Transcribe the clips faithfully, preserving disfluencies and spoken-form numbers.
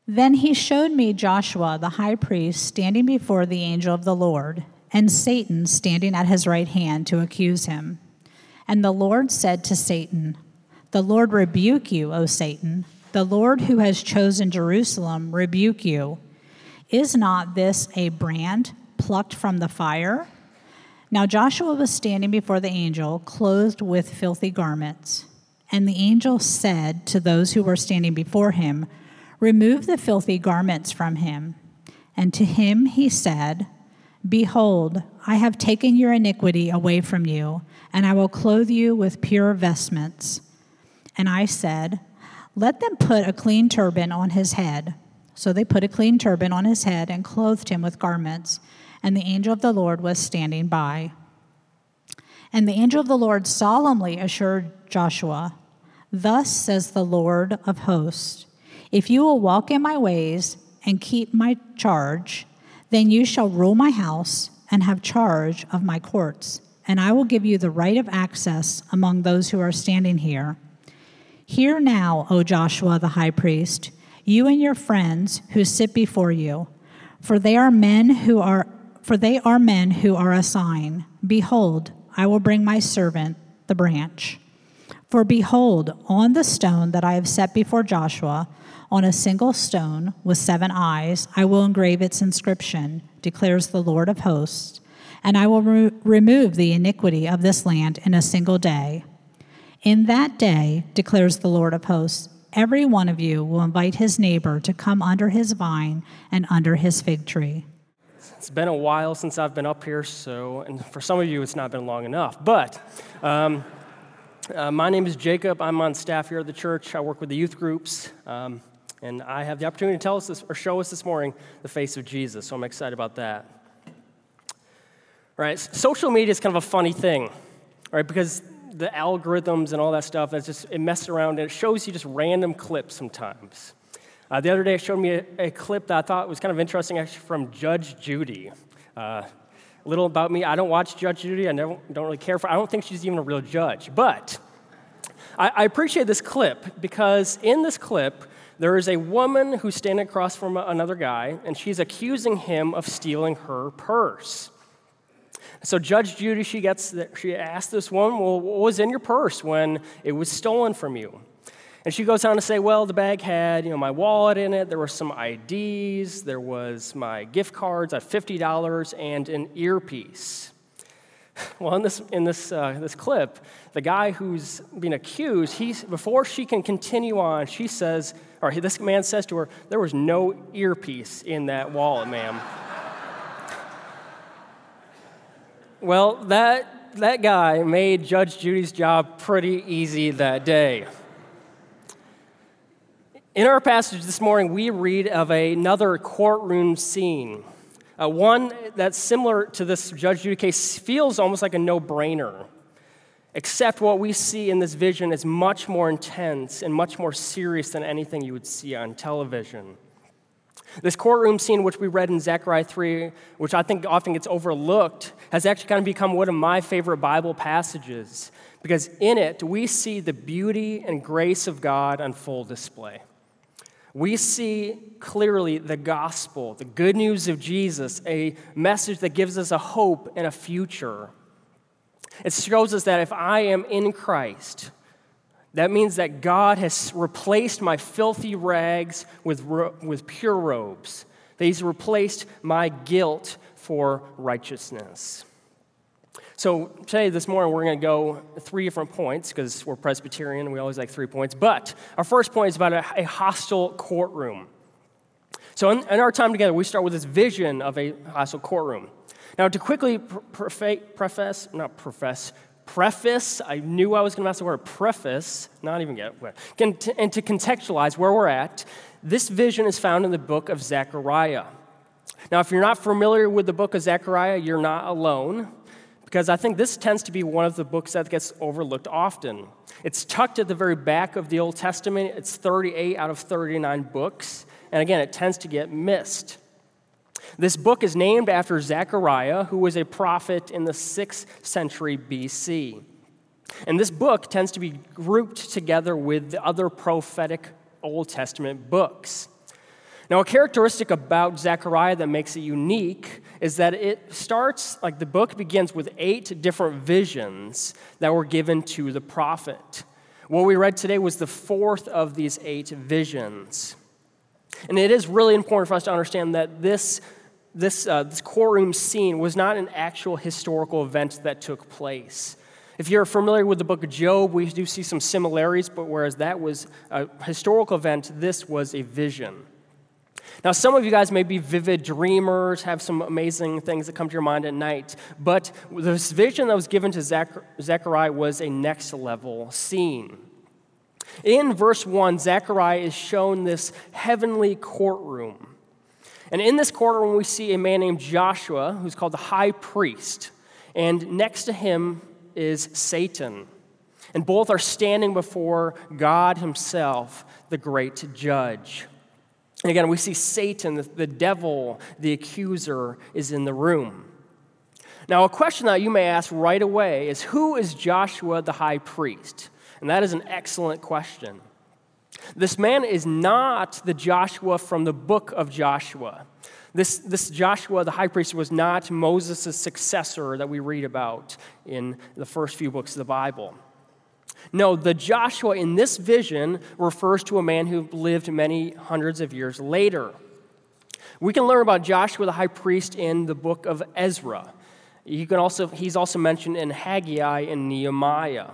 Then he showed me Joshua the high priest standing before the angel of the Lord, and Satan standing at his right hand to accuse him. And the Lord said to Satan, "The Lord rebuke you, O Satan. The Lord who has chosen Jerusalem rebuke you. Is not this a brand plucked from the fire?" Now Joshua was standing before the angel, clothed with filthy garments. And the angel said to those who were standing before him, "Remove the filthy garments from him." And to him he said, "Behold, I have taken your iniquity away from you, and I will clothe you with pure vestments." And I said, "Let them put a clean turban on his head." So they put a clean turban on his head and clothed him with garments, and the angel of the Lord was standing by. And the angel of the Lord solemnly assured Joshua, "Thus says the Lord of hosts, if you will walk in my ways and keep my charge, then you shall rule my house and have charge of my courts, and I will give you the right of access among those who are standing here. Hear now, O Joshua the high priest, you and your friends who sit before you, for they are men who are for they are men who are a sign. Behold, I will bring my servant, the branch. For behold, on the stone that I have set before Joshua, on a single stone with seven eyes, I will engrave its inscription, declares the Lord of hosts, and I will re- remove the iniquity of this land in a single day. In that day, declares the Lord of hosts, every one of you will invite his neighbor to come under his vine and under his fig tree." It's been a while since I've been up here, so, and for some of you, it's not been long enough. But um, uh, my name is Jacob. I'm on staff here at the church. I work with the youth groups, um, and I have the opportunity to tell us this, or show us this morning the face of Jesus. So I'm excited about that. All right, social media is kind of a funny thing, right? Because the algorithms and all that stuff, that's just it messes around and it shows you just random clips sometimes. Uh, the other day, it showed me a, a clip that I thought was kind of interesting, actually, from Judge Judy. Uh, a little about me: I don't watch Judge Judy. I never, don't really care for. I don't think she's even a real judge. But I, I appreciate this clip because in this clip, there is a woman who's standing across from another guy, and she's accusing him of stealing her purse. So Judge Judy, she gets, she asked this woman, "Well, what was in your purse when it was stolen from you?" And she goes on to say, "Well, the bag had, you know, my wallet in it. There were some I Ds. There was my gift cards at fifty dollars and an earpiece." Well, in this in this uh, this clip, the guy who's being accused, he's before she can continue on, she says, or this man says to her, "There was no earpiece in that wallet, ma'am." Well, that that guy made Judge Judy's job pretty easy that day. In our passage this morning, we read of another courtroom scene, uh, one that's similar to this Judge Judy case, feels almost like a no-brainer, except what we see in this vision is much more intense and much more serious than anything you would see on television. This courtroom scene, which we read in Zechariah three, which I think often gets overlooked, has actually kind of become one of my favorite Bible passages, because in it, we see the beauty and grace of God on full display. We see clearly the gospel, the good news of Jesus, a message that gives us a hope and a future. It shows us that if I am in Christ, that means that God has replaced my filthy rags with, ro- with pure robes, that he's replaced my guilt for righteousness. So today, this morning, we're going to go three different points because we're Presbyterian and we always like three points. But our first point is about a, a hostile courtroom. So in, in our time together, we start with this vision of a hostile courtroom. Now, to quickly pre- preface, not profess, preface, I knew I was going to mess the word preface, not even get it, and to contextualize where we're at, this vision is found in the book of Zechariah. Now, if you're not familiar with the book of Zechariah, you're not alone, because I think this tends to be one of the books that gets overlooked often. It's tucked at the very back of the Old Testament. It's thirty-eight out of thirty-nine books, and again, it tends to get missed. This book is named after Zechariah, who was a prophet in the sixth century B C. And this book tends to be grouped together with the other prophetic Old Testament books. Now, a characteristic about Zechariah that makes it unique is that it starts, like the book begins with eight different visions that were given to the prophet. What we read today was the fourth of these eight visions. And it is really important for us to understand that this, this, uh, this courtroom scene was not an actual historical event that took place. If you're familiar with the book of Job, we do see some similarities, but whereas that was a historical event, this was a vision. Now, some of you guys may be vivid dreamers, have some amazing things that come to your mind at night, but this vision that was given to Zech- Zechariah was a next-level scene. In verse one, Zechariah is shown this heavenly courtroom. And in this courtroom, we see a man named Joshua, who's called the high priest, and next to him is Satan. And both are standing before God himself, the great judge. And again, we see Satan, the, the devil, the accuser, is in the room. Now, a question that you may ask right away is, who is Joshua the high priest? And that is an excellent question. This man is not the Joshua from the book of Joshua. This, this Joshua, the high priest, was not Moses' successor that we read about in the first few books of the Bible. No, the Joshua in this vision refers to a man who lived many hundreds of years later. We can learn about Joshua the high priest in the book of Ezra. You can also, he's also mentioned in Haggai and Nehemiah.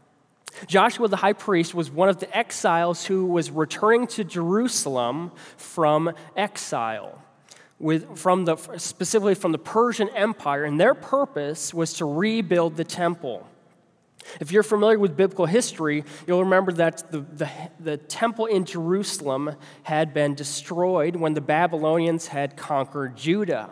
Joshua the high priest was one of the exiles who was returning to Jerusalem from exile, with, from the, specifically from the Persian Empire, and their purpose was to rebuild the temple. If you're familiar with biblical history, you'll remember that the, the, the temple in Jerusalem had been destroyed when the Babylonians had conquered Judah.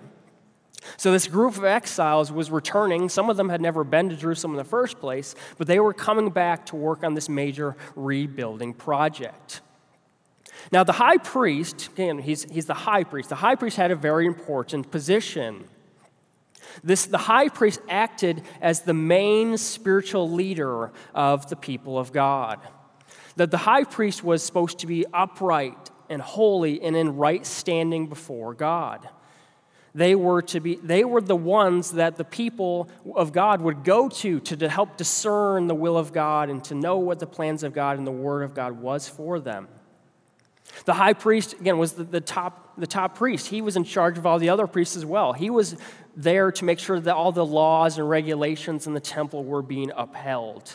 So this group of exiles was returning. Some of them had never been to Jerusalem in the first place, but they were coming back to work on this major rebuilding project. Now, the high priest, again, he's, he's the high priest. The high priest had a very important position. This, the high priest acted as the main spiritual leader of the people of God. That the high priest was supposed to be upright and holy and in right standing before God. They were to be, they were the ones that the people of God would go to, to to help discern the will of God and to know what the plans of God and the word of God was for them. The high priest, again, was the, the top the top priest. He was in charge of all the other priests as well. He was there to make sure that all the laws and regulations in the temple were being upheld.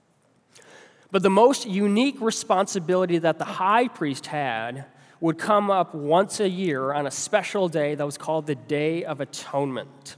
But the most unique responsibility that the high priest had would come up once a year on a special day that was called the Day of Atonement.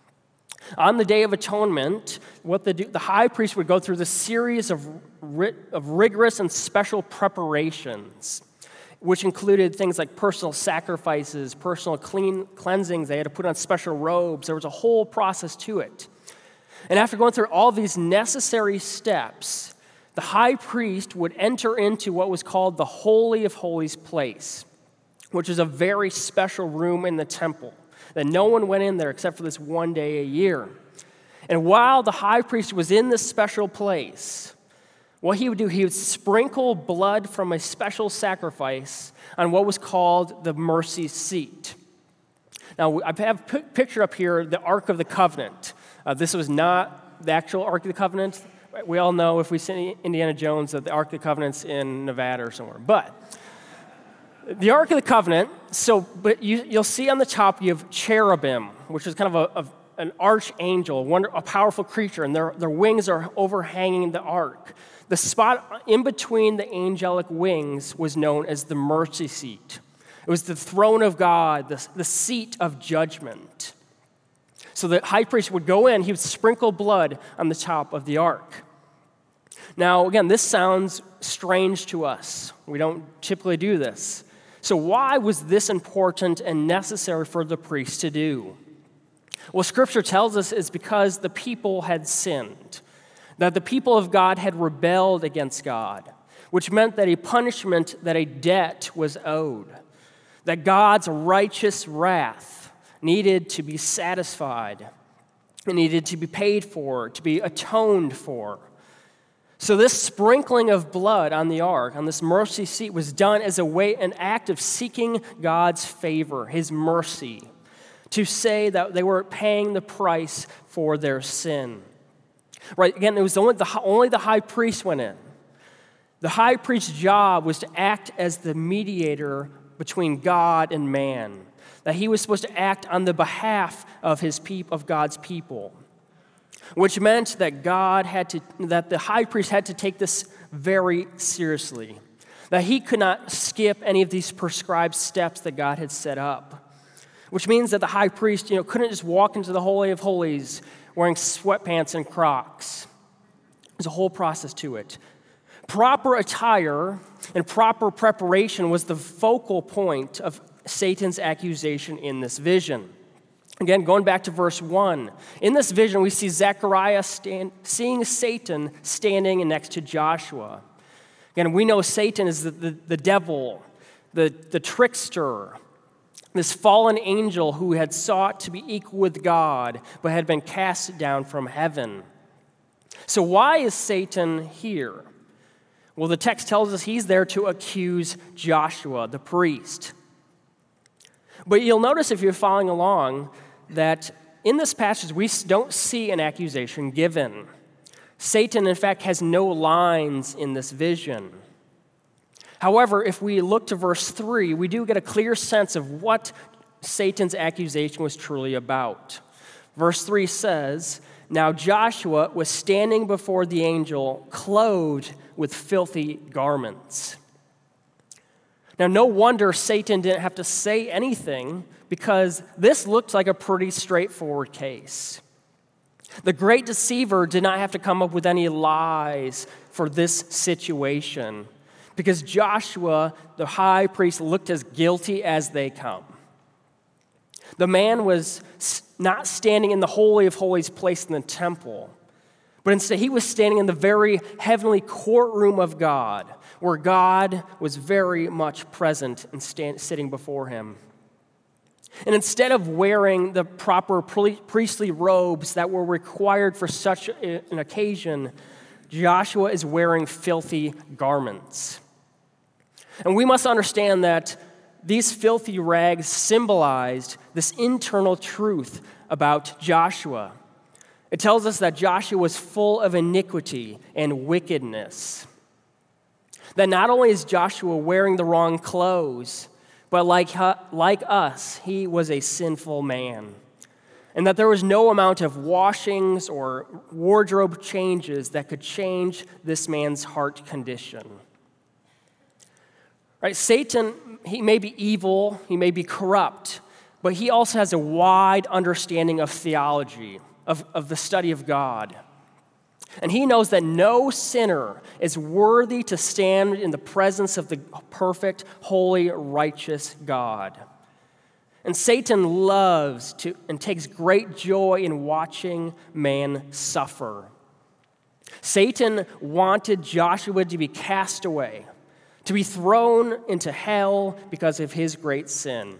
On the Day of Atonement, what the, the high priest would go through this series of, of rigorous and special preparations, which included things like personal sacrifices, personal clean cleansings. They had to put on special robes. There was a whole process to it. And after going through all these necessary steps, the high priest would enter into what was called the Holy of Holies place, which is a very special room in the temple that no one went in there except for this one day a year. And while the high priest was in this special place, what he would do, he would sprinkle blood from a special sacrifice on what was called the mercy seat. Now, I have a picture up here, the Ark of the Covenant. Uh, this was not the actual Ark of the Covenant. We all know, if we see Indiana Jones, that the Ark of the Covenant's in Nevada or somewhere. But the Ark of the Covenant, so but you, you'll see on the top you have cherubim, which is kind of a, a, an archangel, a, wonder, a powerful creature, and their, their wings are overhanging the ark. The spot in between the angelic wings was known as the mercy seat. It was the throne of God, the, the seat of judgment. So the high priest would go in, he would sprinkle blood on the top of the ark. Now, again, this sounds strange to us. We don't typically do this. So why was this important and necessary for the priest to do? Well, Scripture tells us it's because the people had sinned, that the people of God had rebelled against God, which meant that a punishment, that a debt was owed, that God's righteous wrath needed to be satisfied. It needed to be paid for, to be atoned for. So this sprinkling of blood on the ark, on this mercy seat, was done as a way, an act of seeking God's favor, his mercy, to say that they were paying the price for their sin. Right? Again, it was only the, only the high priest went in. The high priest's job was to act as the mediator between God and man, that he was supposed to act on the behalf of his peop- of God's people, which meant that God had to, that the high priest had to take this very seriously, that he could not skip any of these prescribed steps that God had set up, which means that the high priest, you know, couldn't just walk into the Holy of Holies wearing sweatpants and Crocs. There's a whole process to it. Proper attire and proper preparation was the focal point of Satan's accusation in this vision. Again, going back to verse one, in this vision we see Zechariah stand, seeing Satan standing next to Joshua. Again, we know Satan is the, the, the devil, the, the trickster, this fallen angel who had sought to be equal with God but had been cast down from heaven. So why is Satan here? Well, the text tells us he's there to accuse Joshua, the priest. But you'll notice if you're following along that in this passage we don't see an accusation given. Satan, in fact, has no lines in this vision. However, if we look to verse three, we do get a clear sense of what Satan's accusation was truly about. Verse three says, "Now Joshua was standing before the angel, clothed with filthy garments." Now, no wonder Satan didn't have to say anything, because this looked like a pretty straightforward case. The great deceiver did not have to come up with any lies for this situation, because Joshua, the high priest, looked as guilty as they come. The man was not standing in the Holy of Holies place in the temple, but instead he was standing in the very heavenly courtroom of God, where God was very much present and stand, sitting before him. And instead of wearing the proper priestly robes that were required for such an occasion, Joshua is wearing filthy garments. And we must understand that these filthy rags symbolized this internal truth about Joshua. It tells us that Joshua was full of iniquity and wickedness. That not only is Joshua wearing the wrong clothes, but like, like us, he was a sinful man. And that there was no amount of washings or wardrobe changes that could change this man's heart condition. Right? Satan, he may be evil, he may be corrupt, but he also has a wide understanding of theology, of, of the study of God. And he knows that no sinner is worthy to stand in the presence of the perfect, holy, righteous God. And Satan loves to and takes great joy in watching man suffer. Satan wanted Joshua to be cast away, to be thrown into hell because of his great sin.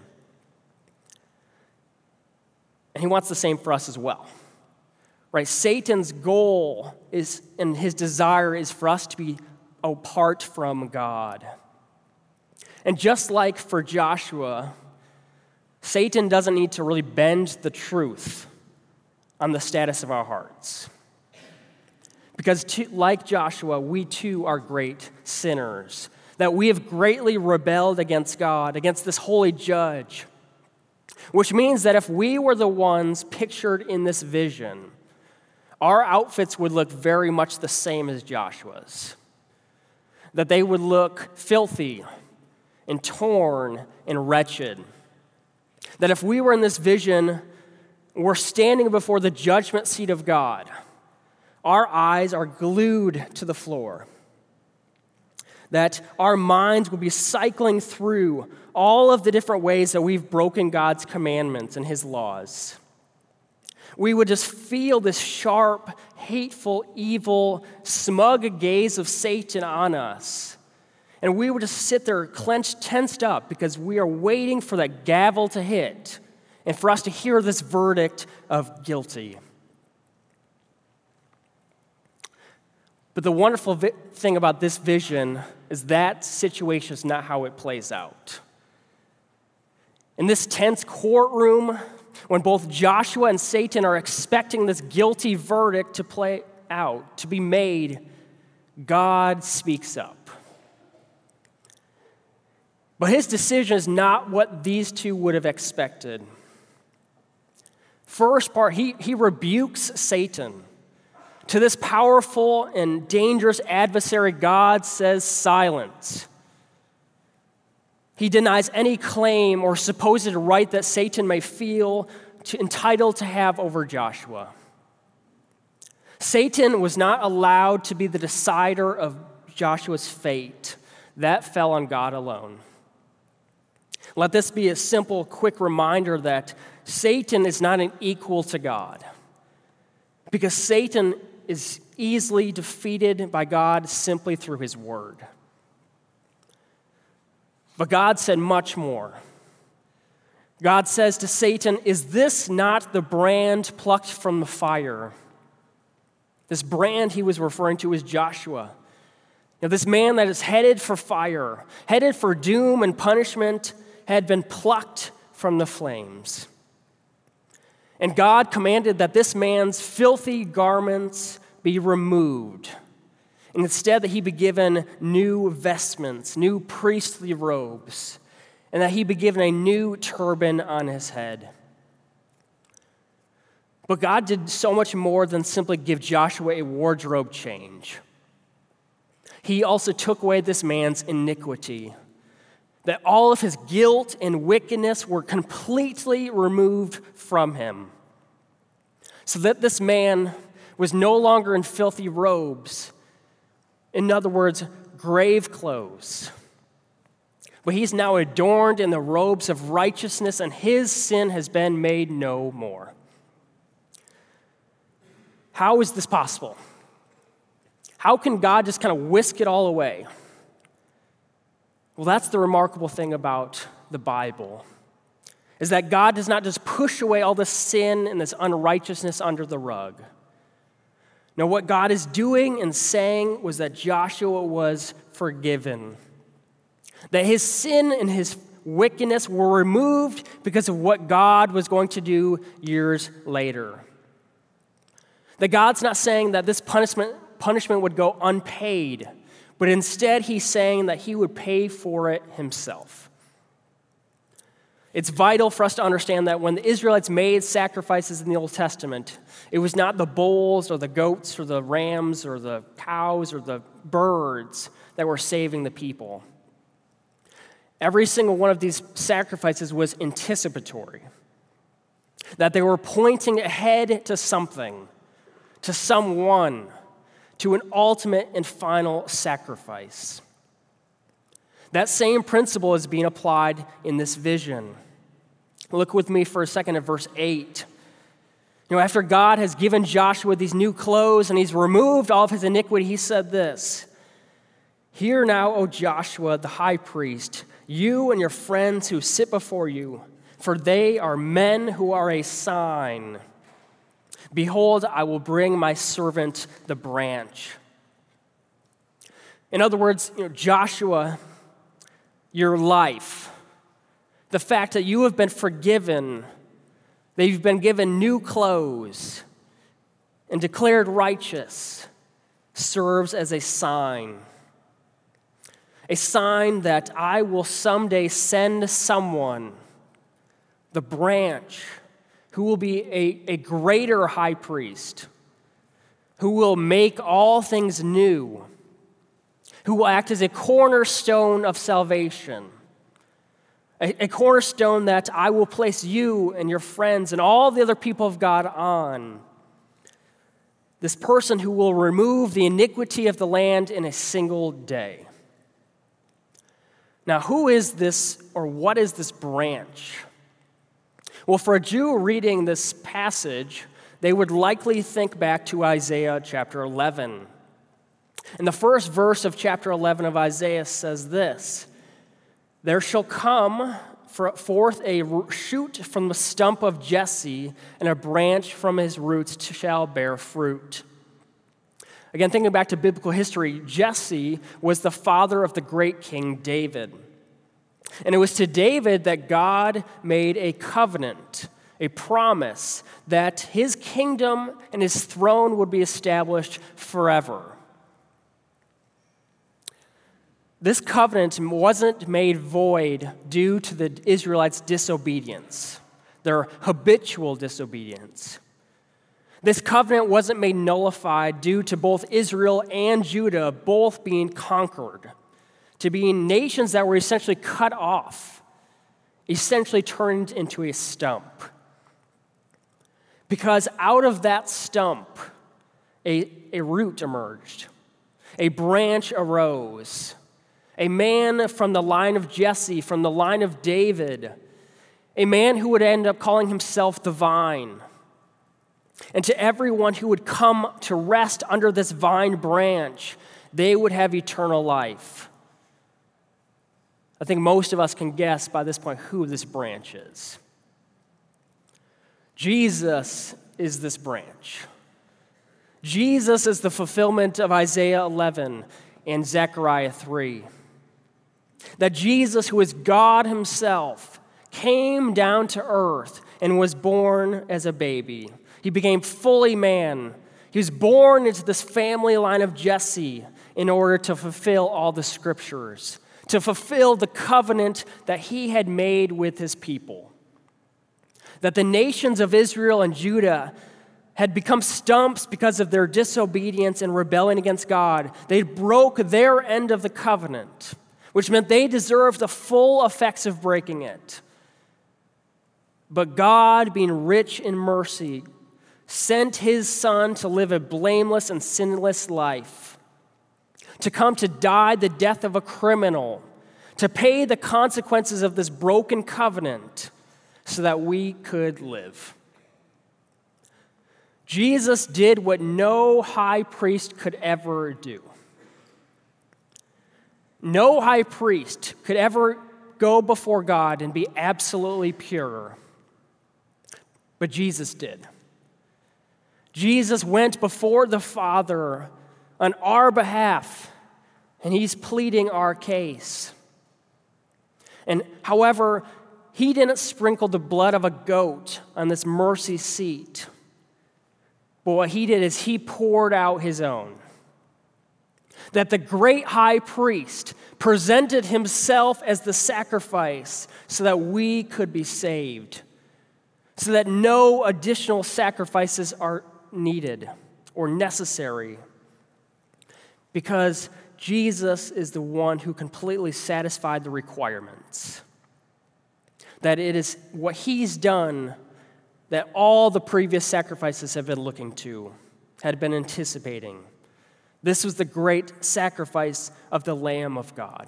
And he wants the same for us as well. Right? Satan's goal is, and his desire is for us to be apart from God. And just like for Joshua, Satan doesn't need to really bend the truth on the status of our hearts. Because to, like Joshua, we too are great sinners, that we have greatly rebelled against God, against this holy judge, which means that if we were the ones pictured in this vision, our outfits would look very much the same as Joshua's. That they would look filthy and torn and wretched. That if we were in this vision, we're standing before the judgment seat of God. Our eyes are glued to the floor. That our minds would be cycling through all of the different ways that we've broken God's commandments and his laws. We would just feel this sharp, hateful, evil, smug gaze of Satan on us. And we would just sit there clenched, tensed up, because we are waiting for that gavel to hit and for us to hear this verdict of guilty. But the wonderful vi- thing about this vision is that situation is not how it plays out. In this tense courtroom, when both Joshua and Satan are expecting this guilty verdict to play out, to be made, God speaks up. But his decision is not what these two would have expected. First part, he, he rebukes Satan. To this powerful and dangerous adversary, God says silence. He denies any claim or supposed right that Satan may feel to, entitled to have over Joshua. Satan was not allowed to be the decider of Joshua's fate. That fell on God alone. Let this be a simple, quick reminder that Satan is not an equal to God, because Satan is easily defeated by God simply through his word. But God said much more. God says to Satan, "Is this not the brand plucked from the fire?" This brand he was referring to is Joshua. Now, this man that is headed for fire, headed for doom and punishment, had been plucked from the flames. And God commanded that this man's filthy garments be removed, and instead that he be given new vestments, new priestly robes, and that he be given a new turban on his head. But God did so much more than simply give Joshua a wardrobe change. He also took away this man's iniquity, that all of his guilt and wickedness were completely removed from him, so that this man was no longer in filthy robes, in other words, grave clothes, but he's now adorned in the robes of righteousness, and his sin has been made no more. How is this possible? How can God just kind of whisk it all away? Well, that's the remarkable thing about the Bible, is that God does not just push away all this sin and this unrighteousness under the rug. No, what God is doing and saying was that Joshua was forgiven, that his sin and his wickedness were removed because of what God was going to do years later. That God's not saying that this punishment, punishment would go unpaid, but instead he's saying that he would pay for it himself. It's vital for us to understand that when the Israelites made sacrifices in the Old Testament, it was not the bulls or the goats or the rams or the cows or the birds that were saving the people. Every single one of these sacrifices was anticipatory, that they were pointing ahead to something, to someone, to an ultimate and final sacrifice. That same principle is being applied in this vision. Look with me for a second at verse eight. You know, after God has given Joshua these new clothes and he's removed all of his iniquity, he said this, "Hear now, O Joshua, the high priest, you and your friends who sit before you, for they are men who are a sign. Behold, I will bring my servant the branch." In other words, you know, Joshua, your life, the fact that you have been forgiven, that you've been given new clothes and declared righteous, serves as a sign. A sign that I will someday send someone, the branch, who will be a, a greater high priest, who will make all things new, who will act as a cornerstone of salvation, a, a cornerstone that I will place you and your friends and all the other people of God on. This person who will remove the iniquity of the land in a single day. Now, who is this, or what is this branch? Well, for a Jew reading this passage, they would likely think back to Isaiah chapter eleven. And the first verse of chapter eleven of Isaiah says this, "There shall come forth a shoot from the stump of Jesse, and a branch from his roots shall bear fruit." Again, thinking back to biblical history, Jesse was the father of the great King David. And it was to David that God made a covenant, a promise, that his kingdom and his throne would be established forever. This covenant wasn't made void due to the Israelites' disobedience, their habitual disobedience. This covenant wasn't made nullified due to both Israel and Judah both being conquered, to being nations that were essentially cut off, essentially turned into a stump. Because out of that stump, a, a root emerged, a branch arose, a man from the line of Jesse, from the line of David, a man who would end up calling himself the vine. And to everyone who would come to rest under this vine branch, they would have eternal life. I think most of us can guess by this point who this branch is. Jesus is this branch. Jesus is the fulfillment of Isaiah eleven and Zechariah three. That Jesus, who is God himself, came down to earth and was born as a baby. He became fully man. He was born into this family line of Jesse in order to fulfill all the scriptures, to fulfill the covenant that he had made with his people. That the nations of Israel and Judah had become stumps because of their disobedience and rebellion against God. They broke their end of the covenant, which meant they deserved the full effects of breaking it. But God, being rich in mercy, sent his Son to live a blameless and sinless life, to come to die the death of a criminal, to pay the consequences of this broken covenant so that we could live. Jesus did what no high priest could ever do. No high priest could ever go before God and be absolutely pure, but Jesus did. Jesus went before the Father on our behalf, and he's pleading our case. And however, he didn't sprinkle the blood of a goat on this mercy seat, but what he did is he poured out his own. That the great high priest presented himself as the sacrifice so that we could be saved, so that no additional sacrifices are needed or necessary, because Jesus is the one who completely satisfied the requirements. That it is what he's done that all the previous sacrifices have been looking to, had been anticipating. This was the great sacrifice of the Lamb of God.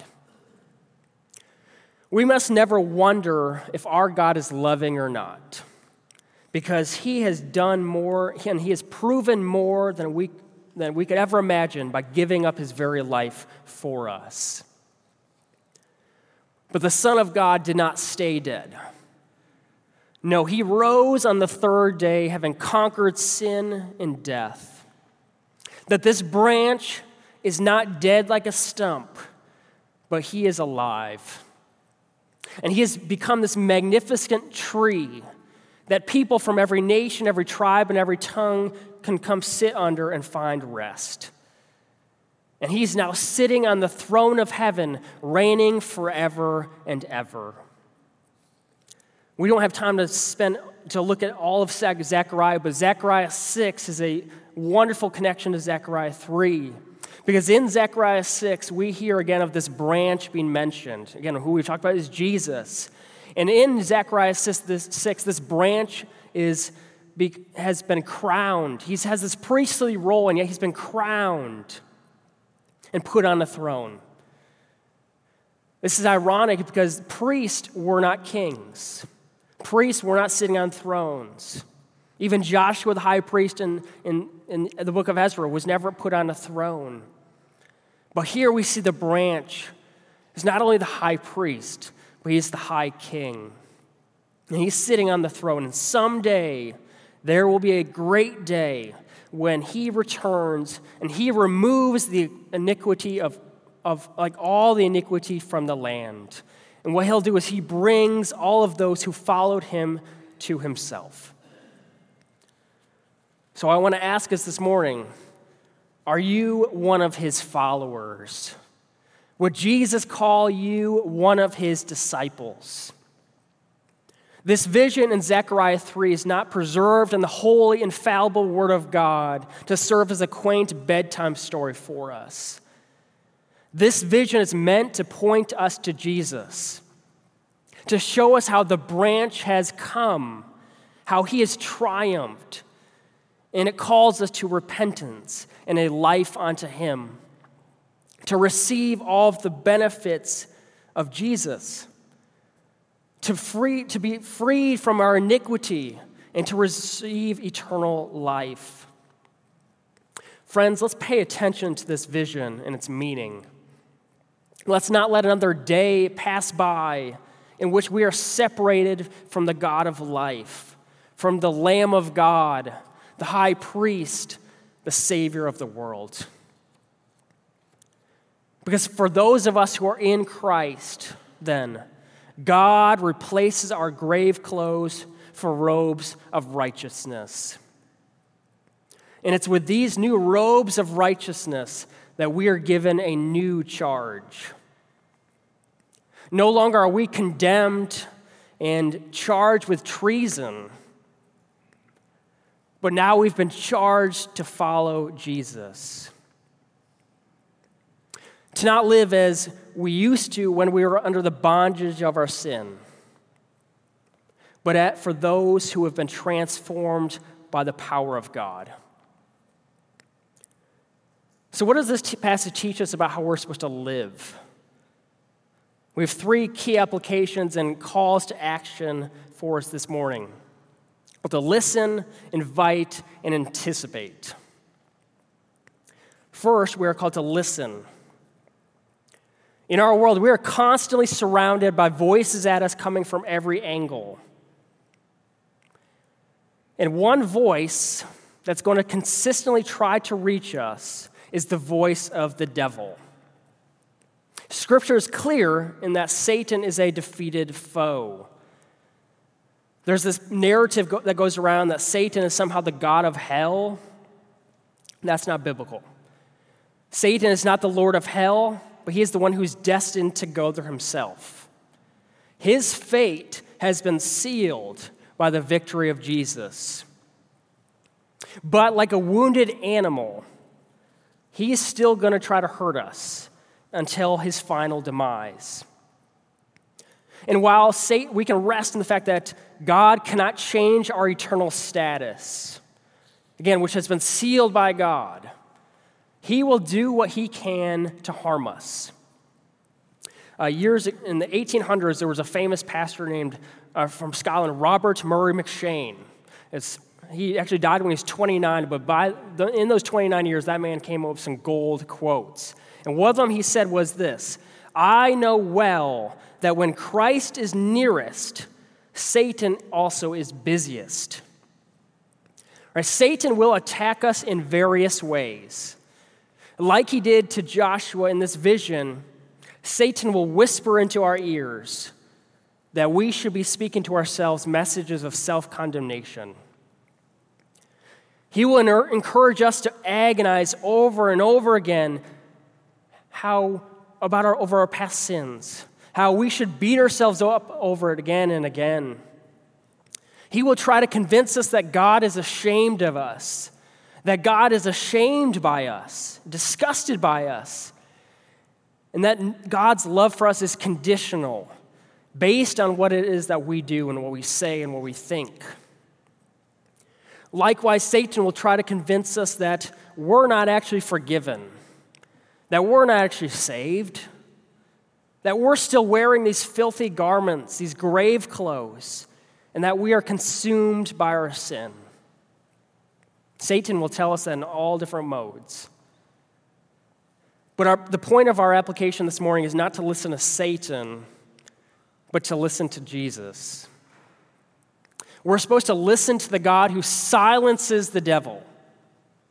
We must never wonder if our God is loving or not, because he has done more and he has proven more than we, than we could ever imagine by giving up his very life for us. But the Son of God did not stay dead. No, he rose on the third day, having conquered sin and death. That this branch is not dead like a stump, but he is alive. And he has become this magnificent tree that people from every nation, every tribe, and every tongue can come sit under and find rest. And he's now sitting on the throne of heaven, reigning forever and ever. We don't have time to spend to look at all of Zechariah, but Zechariah six is a wonderful connection to Zechariah three. Because in Zechariah six, we hear again of this branch being mentioned. Again, who we talked about is Jesus. And in Zechariah six, this, six, this branch is, has been crowned. He has this priestly role, and yet he's been crowned and put on a throne. This is ironic because priests were not kings. Priests were not sitting on thrones. Even Joshua, the high priest in, in, in the book of Ezra, was never put on a throne. But here we see the branch is not only the high priest, but he's the high king. And he's sitting on the throne. And someday there will be a great day when he returns and he removes the iniquity of, of like all the iniquity from the land. And what he'll do is he brings all of those who followed him to himself. So I want to ask us this morning, are you one of his followers? Would Jesus call you one of his disciples? This vision in Zechariah three is not preserved in the holy, infallible Word of God to serve as a quaint bedtime story for us. This vision is meant to point us to Jesus, to show us how the branch has come, how he has triumphed, and it calls us to repentance and a life unto him, to receive all of the benefits of Jesus, to free, to be freed from our iniquity, and to receive eternal life. Friends, let's pay attention to this vision and its meaning. Let's not let another day pass by in which we are separated from the God of life, from the Lamb of God, the high priest, the Savior of the world. Because for those of us who are in Christ, then, God replaces our grave clothes for robes of righteousness. And it's with these new robes of righteousness that we are given a new charge. No longer are we condemned and charged with treason, but now we've been charged to follow Jesus. To not live as we used to when we were under the bondage of our sin, but at, for those who have been transformed by the power of God. So what does this t- passage teach us about how we're supposed to live? We have three key applications and calls to action for us this morning. To listen, invite, and anticipate. First, we are called to listen. In our world, we are constantly surrounded by voices at us coming from every angle. And one voice that's going to consistently try to reach us is the voice of the devil. Scripture is clear in that Satan is a defeated foe. There's this narrative that goes around that Satan is somehow the god of hell. That's not biblical. Satan is not the Lord of hell, but he is the one who's destined to go there himself. His fate has been sealed by the victory of Jesus. But like a wounded animal, he is still going to try to hurt us until his final demise. And while Satan, we can rest in the fact that God cannot change our eternal status, again, which has been sealed by God, he will do what he can to harm us. Uh, years in the eighteen hundreds, there was a famous pastor named uh, from Scotland, Robert Murray McCheyne. It's, he actually died when he was twenty-nine, but by the, in those twenty-nine years, that man came up with some gold quotes. And one of them he said was this: "I know well that when Christ is nearest, Satan also is busiest." Right? Satan will attack us in various ways. Like he did to Joshua in this vision, Satan will whisper into our ears that we should be speaking to ourselves messages of self-condemnation. He will encourage us to agonize over and over again how about our over our past sins, how we should beat ourselves up over it again and again. He will try to convince us that God is ashamed of us, that God is ashamed by us, disgusted by us, and that God's love for us is conditional, based on what it is that we do and what we say and what we think. Likewise, Satan will try to convince us that we're not actually forgiven, that we're not actually saved, that we're still wearing these filthy garments, these grave clothes, and that we are consumed by our sin. Satan will tell us that in all different modes. But our, the point of our application this morning is not to listen to Satan, but to listen to Jesus. We're supposed to listen to the God who silences the devil.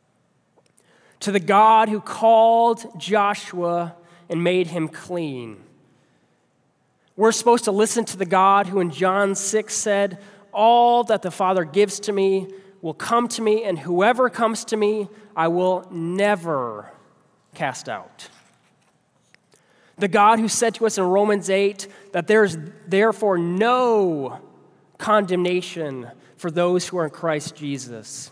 to the God who called Joshua and made him clean. We're supposed to listen to the God who in John six said, "All that the Father gives to me will come to me, and whoever comes to me, I will never cast out." The God who said to us in Romans eight that there is therefore no condemnation for those who are in Christ Jesus.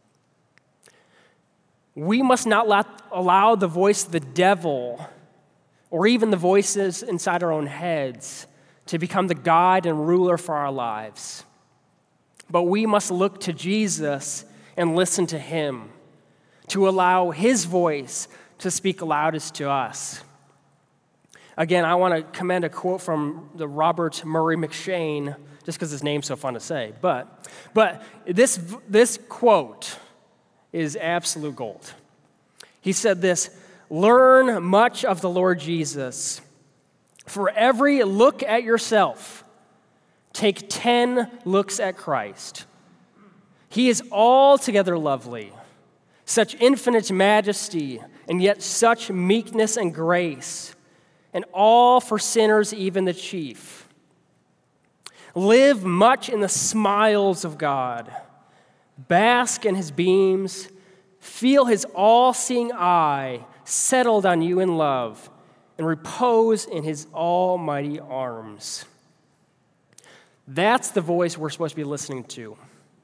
We must not let, allow the voice of the devil or even the voices inside our own heads to become the guide and ruler for our lives. But we must look to Jesus and listen to him, to allow his voice to speak loudest to us. Again, I want to commend a quote from the Robert Murray McShane, just because his name's so fun to say. But, but this, this quote is absolute gold. He said this, "Learn much of the Lord Jesus. For every look at yourself, take ten looks at Christ. He is altogether lovely, such infinite majesty, and yet such meekness and grace, and all for sinners, even the chief. Live much in the smiles of God. Bask in his beams. Feel his all-seeing eye settled on you in love, and repose in his almighty arms." That's the voice we're supposed to be listening to.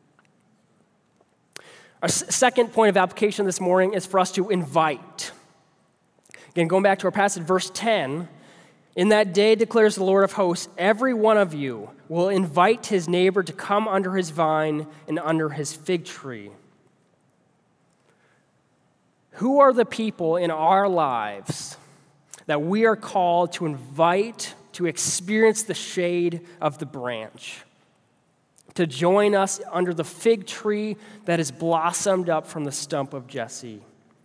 Our second point of application this morning is for us to invite. Again, going back to our passage, verse ten, "In that day, declares the Lord of hosts, every one of you will invite his neighbor to come under his vine and under his fig tree." Who are the people in our lives that we are called to invite to experience the shade of the branch, to join us under the fig tree that has blossomed up from the stump of Jesse?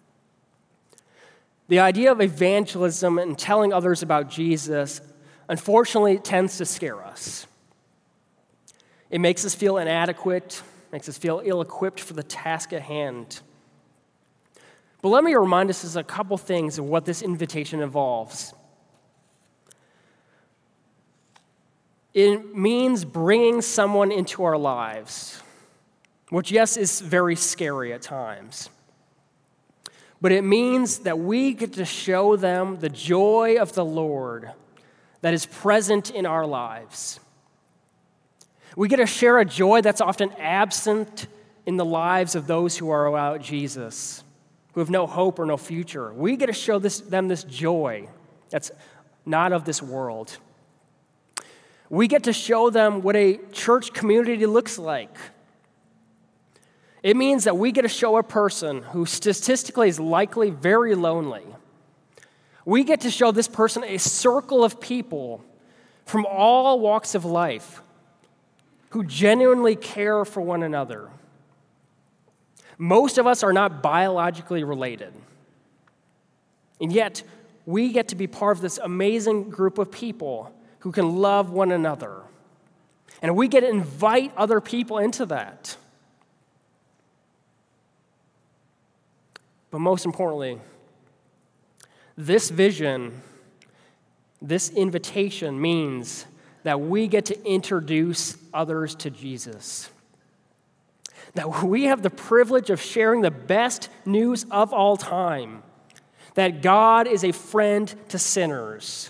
The idea of evangelism and telling others about Jesus, unfortunately, tends to scare us. It makes us feel inadequate, makes us feel ill-equipped for the task at hand. But let me remind us of a couple things of what this invitation involves. It means bringing someone into our lives, which, yes, is very scary at times. But it means that we get to show them the joy of the Lord that is present in our lives. We get to share a joy that's often absent in the lives of those who are without Jesus, who have no hope or no future. We get to show this, them this joy that's not of this world. We get to show them what a church community looks like. It means that we get to show a person who statistically is likely very lonely. We get to show this person a circle of people from all walks of life who genuinely care for one another. Most of us are not biologically related, and yet we get to be part of this amazing group of people who can love one another. And we get to invite other people into that. But most importantly, this vision, this invitation means that we get to introduce others to Jesus. That we have the privilege of sharing the best news of all time, that God is a friend to sinners.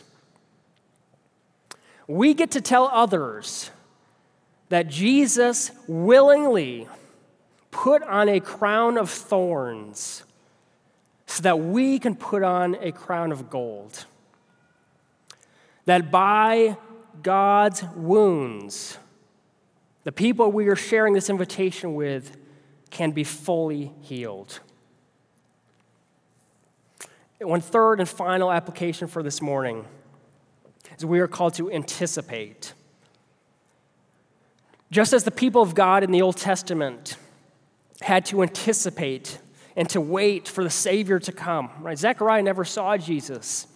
We get to tell others that Jesus willingly put on a crown of thorns so that we can put on a crown of gold. That by God's wounds, the people we are sharing this invitation with can be fully healed. One third and final application for this morning is we are called to anticipate. Just as the people of God in the Old Testament had to anticipate and to wait for the Savior to come, right? Zechariah never saw Jesus.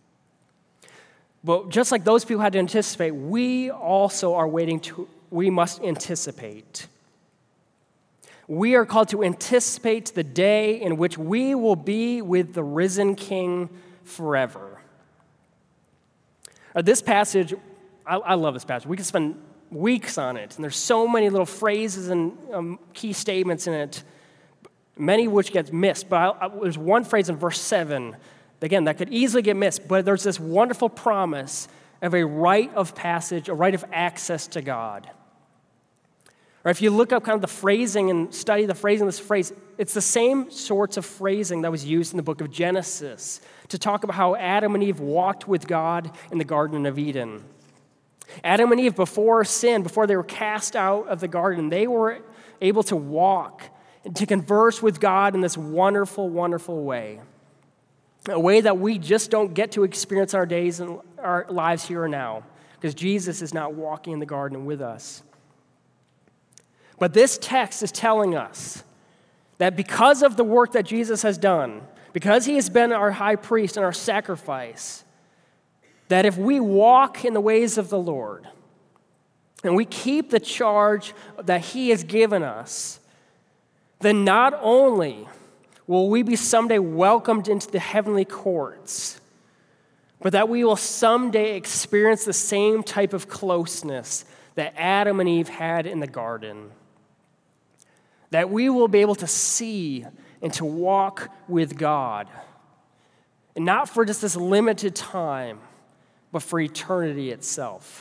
But just like those people had to anticipate, we also are waiting to, we must anticipate. We are called to anticipate the day in which we will be with the risen King forever. Uh, this passage, I, I love this passage. We could spend weeks on it, and there's so many little phrases and um, key statements in it, many of which gets missed. But I, I, there's one phrase in verse seven, again, that could easily get missed, but there's this wonderful promise of a rite of passage, a rite of access to God. Or if you look up kind of the phrasing and study the phrasing of this phrase, it's the same sorts of phrasing that was used in the book of Genesis to talk about how Adam and Eve walked with God in the Garden of Eden. Adam and Eve, before sin, before they were cast out of the garden, they were able to walk and to converse with God in this wonderful, wonderful way. A way that we just don't get to experience in our days and our lives here and now, because Jesus is not walking in the garden with us. But this text is telling us that because of the work that Jesus has done, because he has been our high priest and our sacrifice, that if we walk in the ways of the Lord and we keep the charge that he has given us, then not only will we be someday welcomed into the heavenly courts, but that we will someday experience the same type of closeness that Adam and Eve had in the garden. That we will be able to see and to walk with God. And not for just this limited time, but for eternity itself.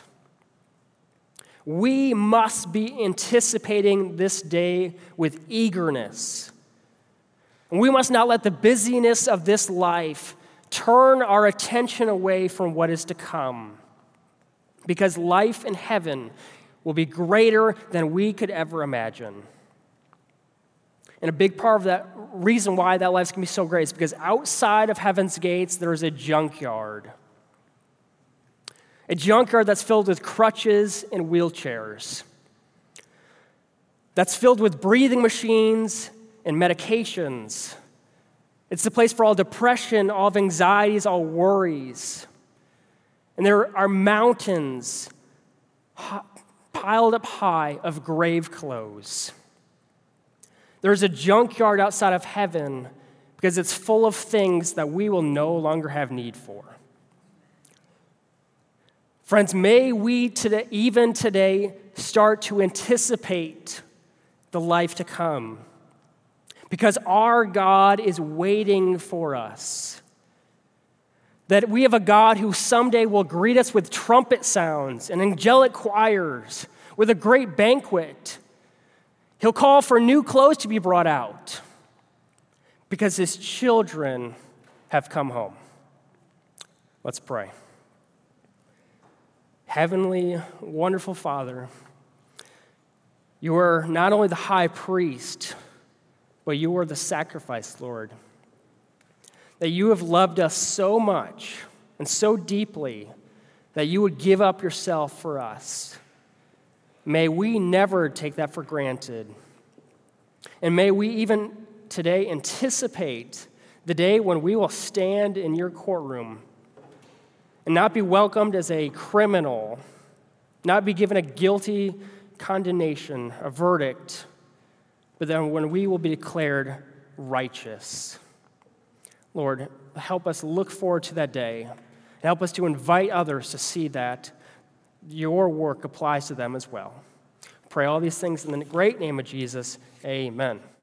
We must be anticipating this day with eagerness. And we must not let the busyness of this life turn our attention away from what is to come. Because life in heaven will be greater than we could ever imagine. And a big part of that reason why that life can be so great is because outside of heaven's gates, there is a junkyard. A junkyard that's filled with crutches and wheelchairs. That's filled with breathing machines and medications. It's the place for all depression, all of anxieties, all worries. And there are mountains piled up high of grave clothes. There's a junkyard outside of heaven because it's full of things that we will no longer have need for. Friends, may we today, even today, start to anticipate the life to come because our God is waiting for us. That we have a God who someday will greet us with trumpet sounds and angelic choirs, with a great banquet. He'll call for new clothes to be brought out because his children have come home. Let's pray. Heavenly, wonderful Father, you are not only the high priest, but you are the sacrifice, Lord. That you have loved us so much and so deeply that you would give up yourself for us. May we never take that for granted. And may we even today anticipate the day when we will stand in your courtroom and not be welcomed as a criminal, not be given a guilty condemnation, a verdict, but then when we will be declared righteous. Lord, help us look forward to that day. Help us to invite others to see that your work applies to them as well. Pray all these things in the great name of Jesus. Amen.